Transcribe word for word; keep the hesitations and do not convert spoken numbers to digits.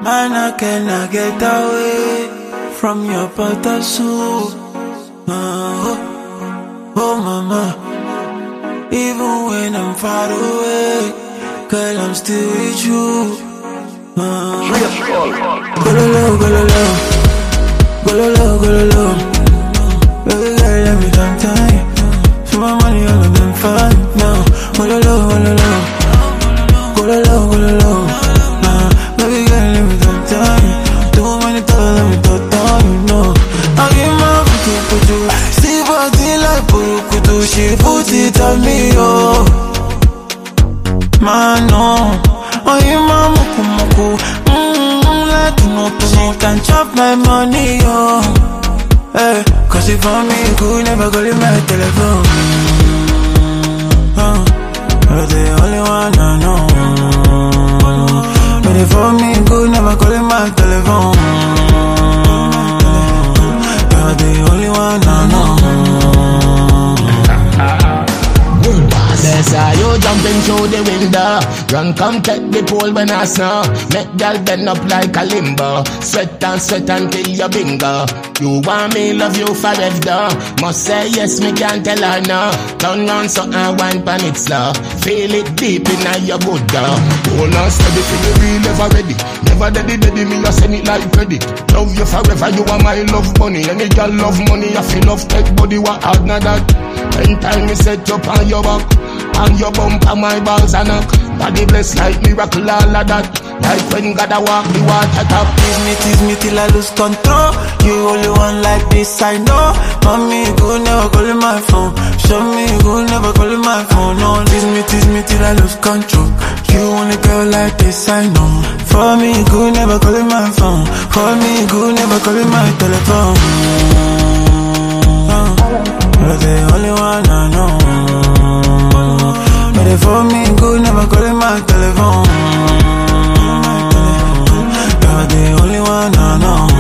Man, I cannot get away from your butter soup. Oh, oh, mama. Even when I'm far away, girl, I'm still with you. Oh. Go low, go low, go low, go low. Baby girl, let me some time. So my money all of them fine now. Go low, go low, go low, go low. Baby girl, let me some time. Too many times, let me talk down, you know. I give my futu futu. See body like burukutu. She put it on me, oh. Man, no. Oh, you my muku muku. Mmm, like you know, you can chop my money, oh. Hey, cause if for me, you could never call in my telephone. Oh, you're the only one I know. But if for me, you could never call in my telephone. You're the only one I know. That's how you jumping through the window. Run, come take the pole when I snow. Make girl bend up like a limbo. Sweat and sweat until you bingo. You want me, love you forever. Must say yes, me can't tell her no. Turn on so I wine pan it slow. Feel it deep in your good girl. Hold on steady for you real, never ready. Never daddy daddy, me you send it like credit. Love you forever, you are my love money. Any girl love money, I feel love take body, what hard not that. Ten time me set up on your back. And your bump and my balls are knock. Body blessed like miracle, all of that. Like when God a walk the water top. Tease me, tease me till I lose control. You only one like this, I know. Mommy, you could never call in my phone. Show me, you could never call in my phone. No, tease me, tease me till I lose control. You only girl like this, I know. For me, you could never call in my phone. For me, you could never call in my telephone. Oh, you're the only one I know. But for me, you could never call in my telephone. You're the only one I know.